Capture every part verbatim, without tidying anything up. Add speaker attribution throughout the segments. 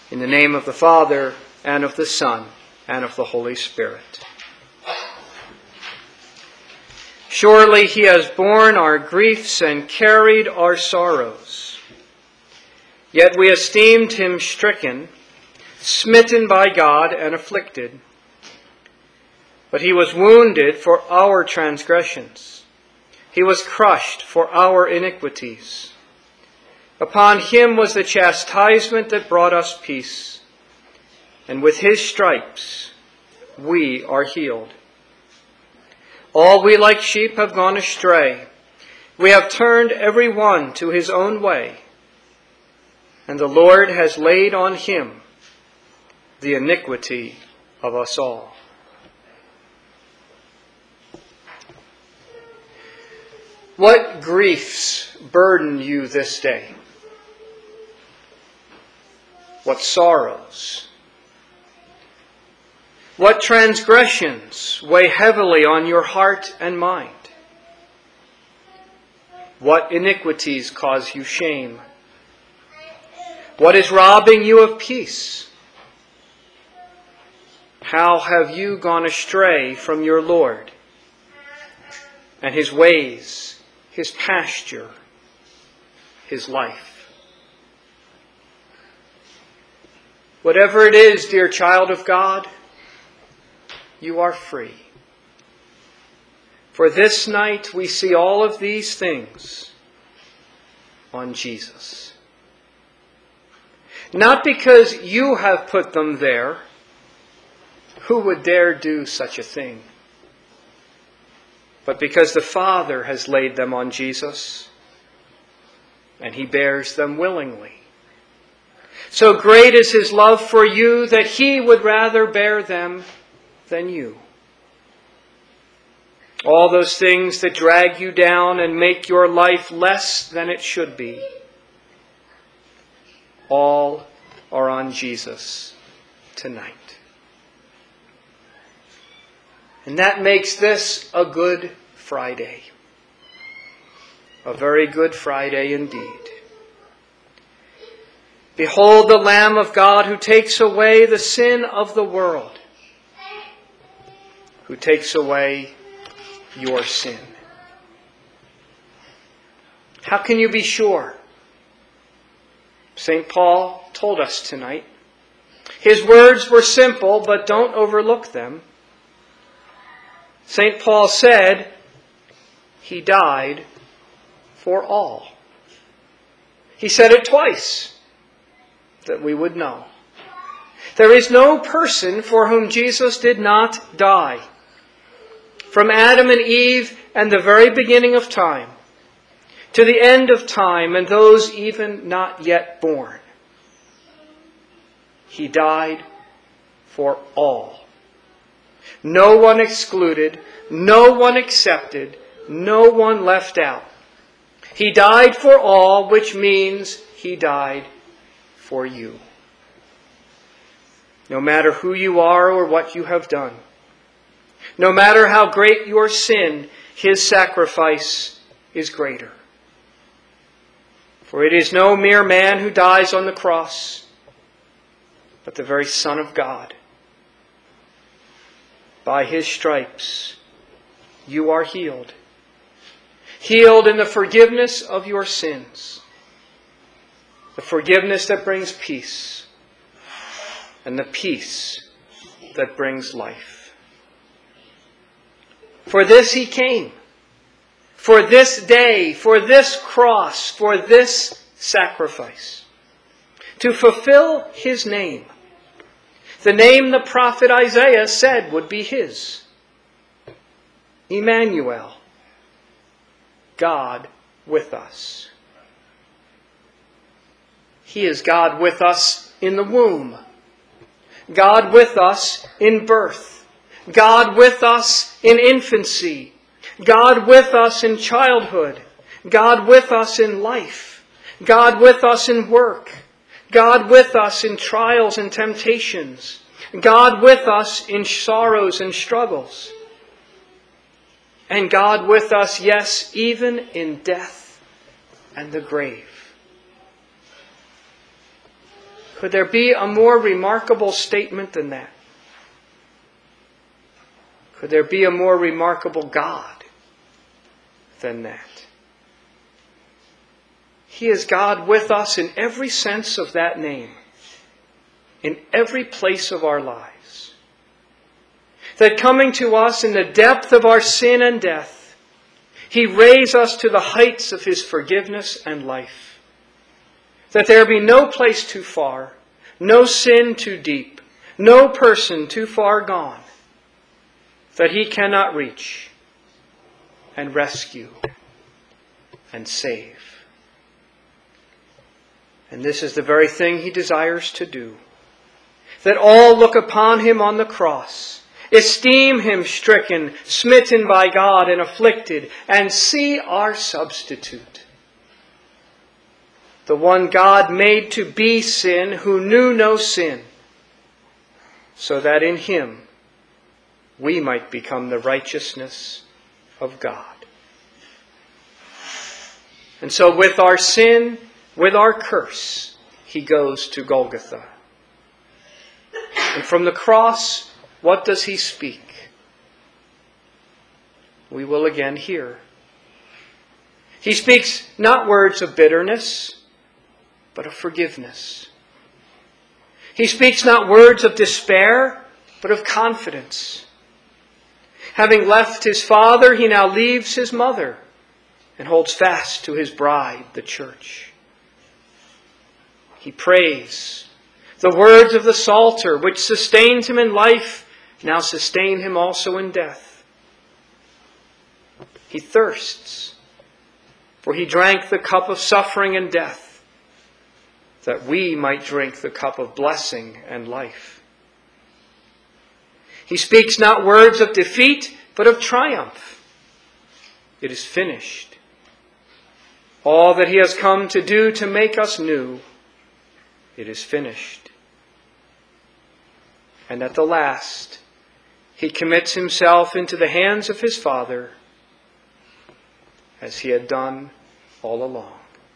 Speaker 1: In the name of the Father, and of the Son, and of the Holy Spirit. Surely he has borne our griefs and carried our sorrows. Yet we esteemed him stricken, smitten by God, and afflicted. But he was wounded for our transgressions. He was crushed for our iniquities. Upon him was the chastisement that brought us peace, and with his stripes we are healed. All we like sheep have gone astray. We have turned every one to his own way, and the Lord has laid on him the iniquity of us all. What griefs burden you this day? What sorrows? What transgressions weigh heavily on your heart and mind? What iniquities cause you shame? What is robbing you of peace? How have you gone astray from your Lord and his ways, his pasture, his life? Whatever it is, dear child of God, you are free. For this night we see all of these things on Jesus. Not because you have put them there. Who would dare do such a thing? But because the Father has laid them on Jesus, and he bears them willingly. So great is his love for you that he would rather bear them than you. All those things that drag you down and make your life less than it should be, all are on Jesus tonight. And that makes this a Good Friday. A very good Friday indeed. Behold the Lamb of God who takes away the sin of the world, who takes away your sin. How can you be sure? Saint Paul told us tonight. His words were simple, but don't overlook them. Saint Paul said, he died for all. He said it twice, that we would know. There is no person for whom Jesus did not die. From Adam and Eve and the very beginning of time, to the end of time and those even not yet born, he died for all. No one excluded, no one accepted, no one left out. He died for all, which means he died for you. No matter who you are or what you have done, no matter how great your sin, his sacrifice is greater. For it is no mere man who dies on the cross, but the very Son of God. By his stripes, you are healed. Healed in the forgiveness of your sins. The forgiveness that brings peace. And the peace that brings life. For this he came. For this day, for this cross, for this sacrifice. To fulfill his name. The name the prophet Isaiah said would be his. Emmanuel. God with us. He is God with us in the womb. God with us in birth. God with us in infancy. God with us in childhood. God with us in life. God with us in work. God with us in trials and temptations. God with us in sorrows and struggles. And God with us, yes, even in death and the grave. Could there be a more remarkable statement than that? Could there be a more remarkable God than that? He is God with us in every sense of that name, in every place of our lives. That coming to us in the depth of our sin and death, He raised us to the heights of His forgiveness and life. That there be no place too far, no sin too deep, no person too far gone, that He cannot reach and rescue and save. And this is the very thing He desires to do. That all look upon Him on the cross, esteem Him stricken, smitten by God and afflicted, and see our substitute. The one God made to be sin, who knew no sin, so that in Him we might become the righteousness of God. And so with our sin, with our curse, He goes to Golgotha. And from the cross, what does He speak? We will again hear. He speaks not words of bitterness, but of forgiveness. He speaks not words of despair, but of confidence. Having left His Father, He now leaves His mother and holds fast to His bride, the church. He prays. The words of the Psalter, which sustained Him in life, now sustain Him also in death. He thirsts, for He drank the cup of suffering and death, that we might drink the cup of blessing and life. He speaks not words of defeat, but of triumph. It is finished. All that He has come to do to make us new, it is finished. And at the last, He commits Himself into the hands of His Father, as He had done all along.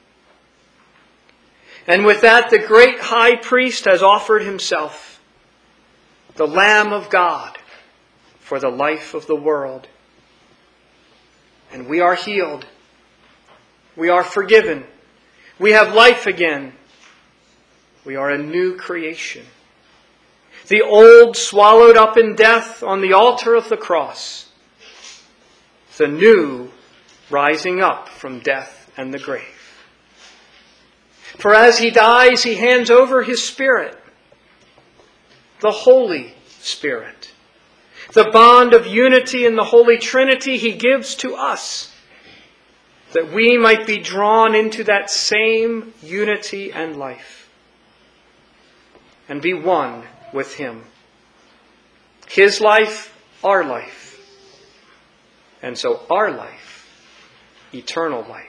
Speaker 1: And with that, the great high priest has offered himself, the Lamb of God, for the life of the world. And we are healed. We are forgiven. We have life again. We are a new creation. The old swallowed up in death on the altar of the cross. The new rising up from death and the grave. For as He dies, He hands over His Spirit, the Holy Spirit. The bond of unity in the Holy Trinity He gives to us, that we might be drawn into that same unity and life, and be one with Him. His life, our life, and so our life, eternal life.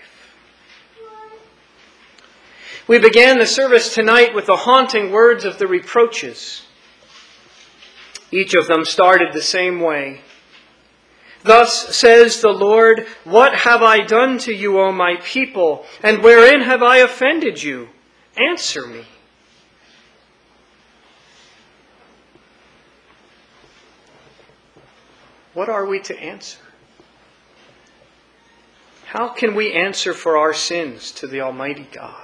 Speaker 1: We began the service tonight with the haunting words of the reproaches. Each of them started the same way. Thus says the Lord, what have I done to you, O my people, and wherein have I offended you? Answer me. What are we to answer? How can we answer for our sins to the Almighty God?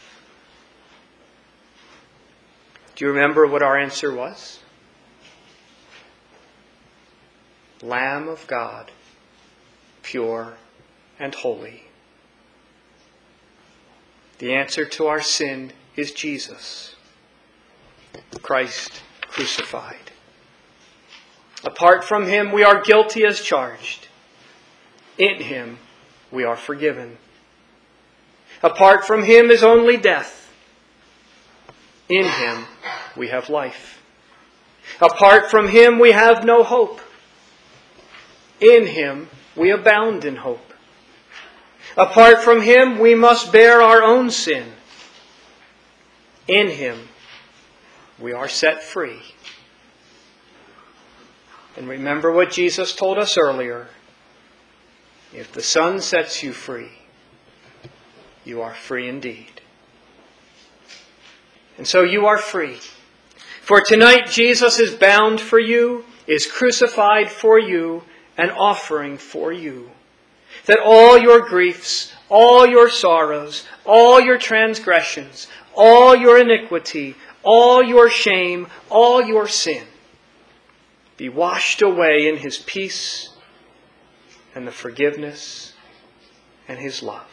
Speaker 1: Do you remember what our answer was? Lamb of God, pure and holy. The answer to our sin is Jesus, Christ crucified. Apart from Him, we are guilty as charged. In Him, we are forgiven. Apart from Him is only death. In Him, we have life. Apart from Him, we have no hope. In Him, we abound in hope. Apart from Him, we must bear our own sin. In Him, we are set free. And remember what Jesus told us earlier. If the Son sets you free, you are free indeed. And so you are free. For tonight Jesus is bound for you, is crucified for you, an offering for you. That all your griefs, all your sorrows, all your transgressions, all your iniquity, all your shame, all your sin be washed away in his peace and the forgiveness and his love.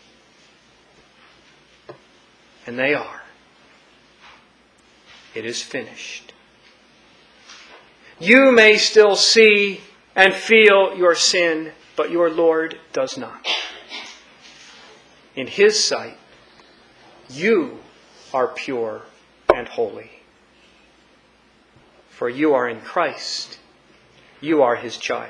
Speaker 1: And they are. It is finished. You may still see and feel your sin, but your Lord does not. In his sight, you are pure and holy. For you are in Christ. You are his child.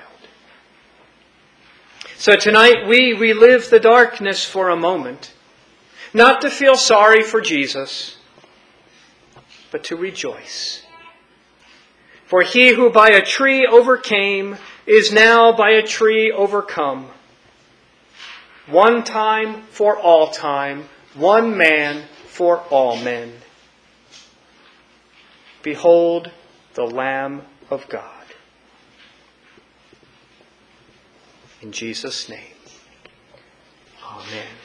Speaker 1: So tonight we relive the darkness for a moment, not to feel sorry for Jesus, but to rejoice. For he who by a tree overcame is now by a tree overcome. One time for all time, one man for all men. Behold the Lamb of God. In Jesus' name, amen.